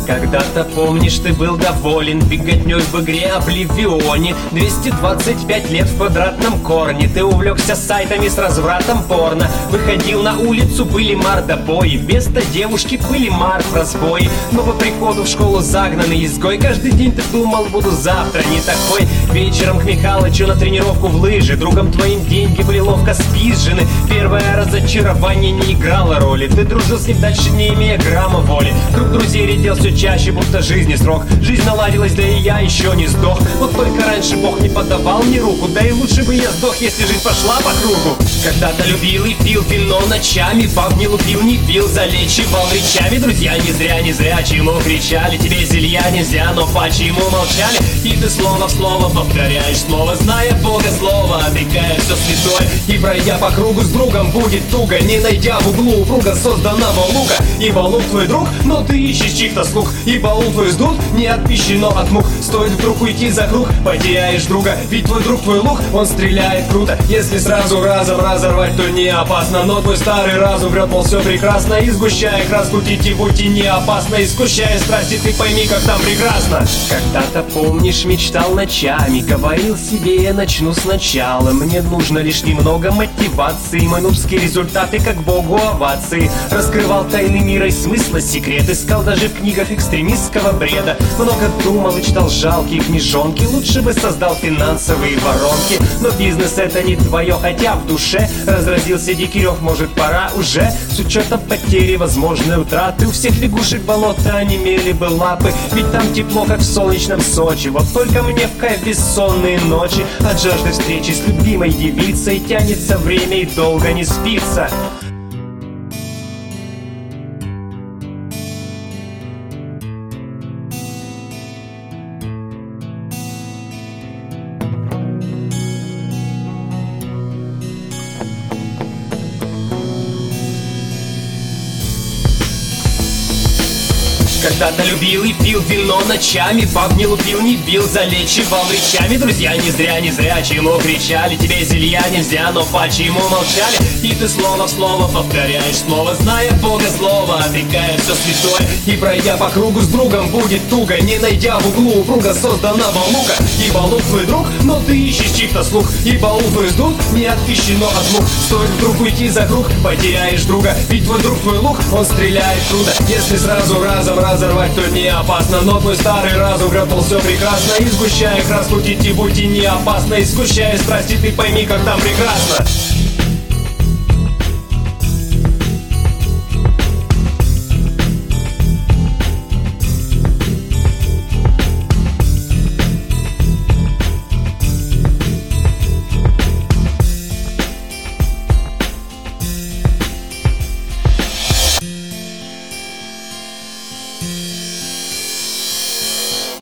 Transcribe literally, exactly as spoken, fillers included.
Когда-то, помнишь, ты был доволен беготней в игре Обливионе. Двести двадцать пять лет в квадратном корне. Ты увлекся сайтами с развратом порно. Выходил на улицу, были мордобои. Вместо девушки были марк разбои. Но по приходу в школу загнанный изгой. Каждый день ты думал, буду завтра не такой. Вечером к Михалычу на тренировку в лыжи. Другом твоим деньги были ловко спизжены. Первое разочарование не играло роли. Ты дружил с ним дальше, не имея грамма воли. Круг друзей редел все чаще, будто жизни срок. Жизнь наладилась, да и я еще не сдох. Вот только раньше Бог не подавал мне руку. Да и лучше бы я сдох, если жизнь пошла по кругу. Когда-то любил и пил вино ночами. Баб не лупил, не пил, залечивал речами. Друзья не зря, не зря чему кричали. Тебе зелья нельзя, но почему молчали? И ты слово в слово повторяешь слово, зная Бога слово, отрекая все святое. И пройдя по кругу с другом будет туго, не найдя в углу упруга созданного лука. Ибо лук твой друг, но ты ищешь чьих-то слуг. Ибо лук твой сдут не от пищи, но от мук. Стоит вдруг уйти за круг, потеряешь друга. Ведь твой друг, твой лук, он стреляет круто. Если сразу разом разорвать, то не опасно. Но твой старый разум врет, мол, все прекрасно. И сгущая краску тити-бути не опасно. И сгущая страсти, ты пойми, как там прекрасно. Когда-то, помнишь, мечтал ночами. Говорил себе, я начну сначала. Мне нужно лишь немного мотивации. Манурские результаты, как богу овации. Раскрывал тайны мира и смысла секрет. Искал даже в книгах экстремистского бреда. Много думал и читал жалкие книжонки. Лучше бы создал финансовые воронки. Но бизнес это не твое, хотя в душе разразился дикий рев, может пора уже. С учетом потери, возможной утраты. У всех лягушек болота онемели бы лапы. Ведь там тепло, как в солнечном Сочи. Вот только мне в кайф бессонные ночи. От жажды встречи с любимой девицей тянется время и долго не спится. Когда-то любил и пил вино ночами. Баб не лупил, не бил, залечивал речами. Друзья не зря, не зря чему кричали. Тебе зелья нельзя, но почему молчали? И ты слово в слово повторяешь слово, зная Бога слово, отрекая все святое. И пройдя по кругу с другом будет туго, не найдя в углу упруга созданного лука. Ибо лук твой друг, но ты ищешь чьих-то слуг. Ибо лук твой сдут не от пищи, но от мук. Стоит вдруг уйти за круг, потеряешь друга. Ведь твой друг, твой лук, он стреляет круто. Если сразу разом разорвать, то не опасно. Но твой старый разум врет, мол, все прекрасно. И сгущая краску тити-бути не опасно. И сгущая страсти, ты пойми, как там прекрасно.